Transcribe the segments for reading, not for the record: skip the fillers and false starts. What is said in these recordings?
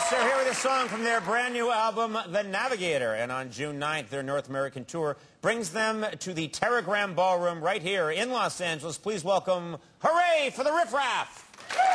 Yes, they're here with a song from their brand new album, The Navigator. And on June 9th, their North American tour brings them to the Terragram Ballroom right here in Los Angeles. Please welcome, hooray for the Riff Raff!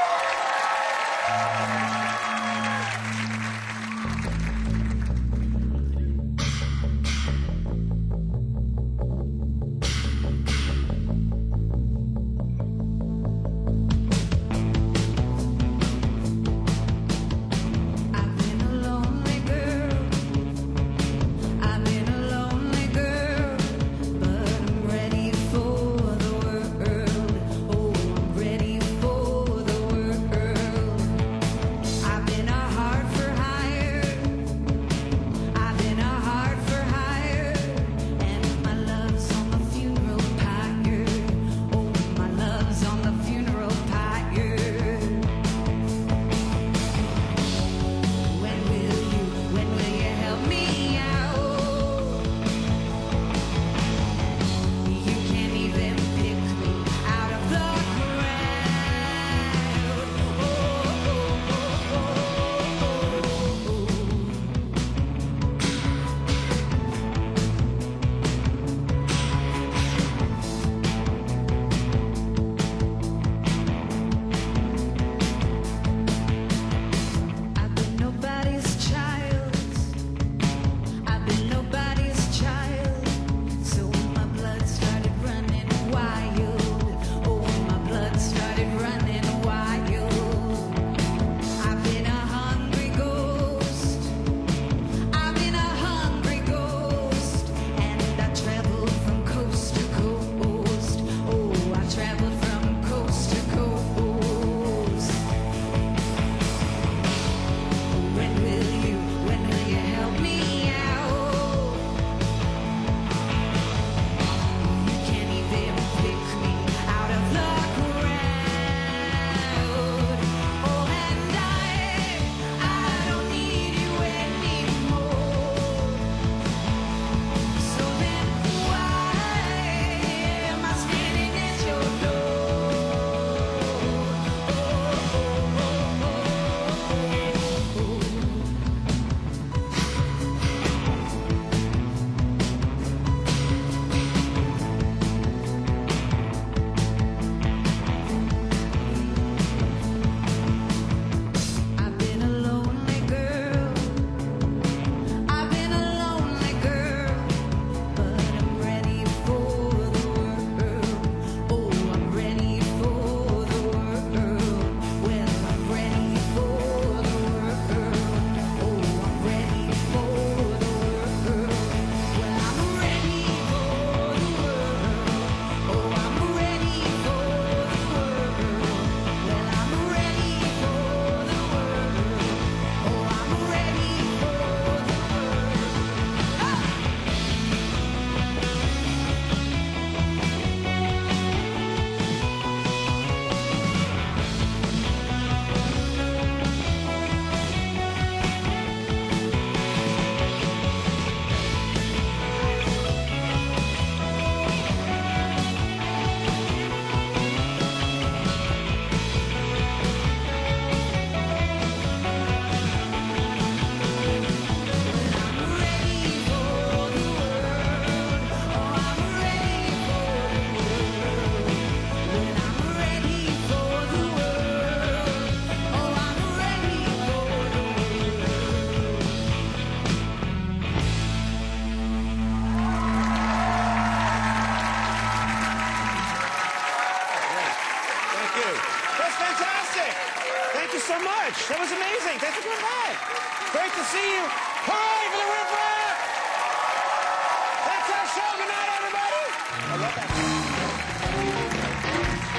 That's fantastic. Thank you so much. That was amazing. Thanks for coming back. Great to see you. Hooray for the